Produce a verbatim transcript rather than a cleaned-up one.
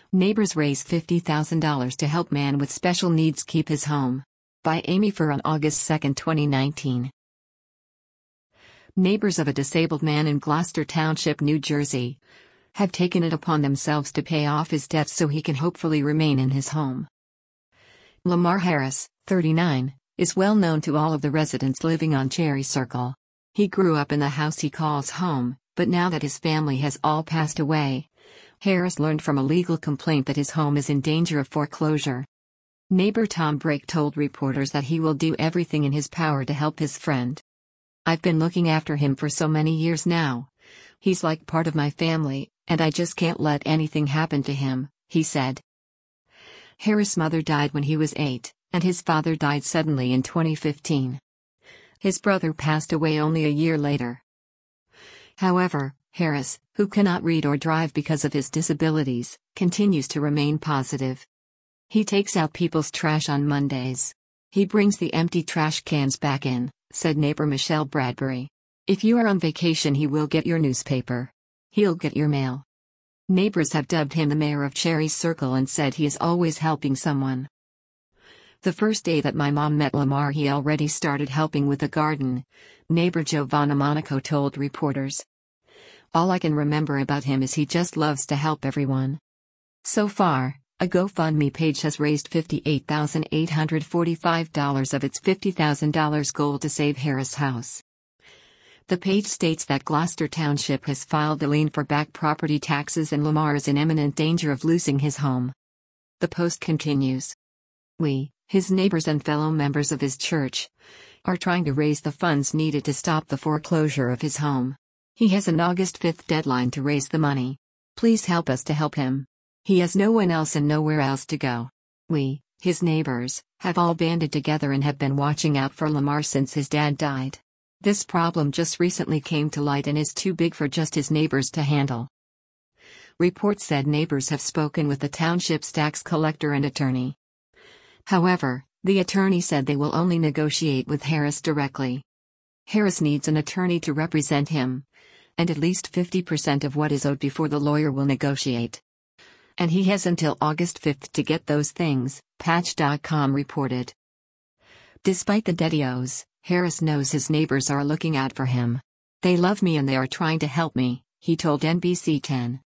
Neighbors raise fifty thousand dollars to help man with special needs keep his home. By Amy Fur on August second, twenty nineteen. Neighbors of a disabled man in Gloucester Township, New Jersey, have taken it upon themselves to pay off his debts so he can hopefully remain in his home. Lamar Harris, thirty-nine, is well known to all of the residents living on Cherry Circle. He grew up in the house he calls home, but now that his family has all passed away, Harris learned from a legal complaint that his home is in danger of foreclosure. Neighbor Tom Brake told reporters that he will do everything in his power to help his friend. "I've been looking after him for so many years now. He's like part of my family, and I just can't let anything happen to him," he said. Harris' mother died when he was eight, and his father died suddenly in twenty fifteen. His brother passed away only a year later. However, Harris, who cannot read or drive because of his disabilities, continues to remain positive. He takes out people's trash on Mondays. He brings the empty trash cans back in, said neighbor Michelle Bradbury. "If you are on vacation, he will get your newspaper. He'll get your mail." Neighbors have dubbed him the mayor of Cherry Circle and said he is always helping someone. "The first day that my mom met Lamar, he already started helping with the garden," neighbor Giovanna Monaco told reporters. "All I can remember about him is he just loves to help everyone." So far, a GoFundMe page has raised fifty-eight thousand eight hundred forty-five dollars of its fifty thousand dollars goal to save Harris' house. The page states that Gloucester Township has filed a lien for back property taxes and Lamar is in imminent danger of losing his home. The post continues. "We, his neighbors and fellow members of his church, are trying to raise the funds needed to stop the foreclosure of his home. He has an August fifth deadline to raise the money. Please help us to help him. He has no one else and nowhere else to go. We, his neighbors, have all banded together and have been watching out for Lamar since his dad died. This problem just recently came to light and is too big for just his neighbors to handle." Reports said neighbors have spoken with the township's tax collector and attorney. However, the attorney said they will only negotiate with Harris directly. Harris needs an attorney to represent him, and at least fifty percent of what is owed before the lawyer will negotiate. And he has until August fifth to get those things, Patch dot com reported. Despite the debt he owes, Harris knows his neighbors are looking out for him. "They love me and they are trying to help me," he told N B C ten.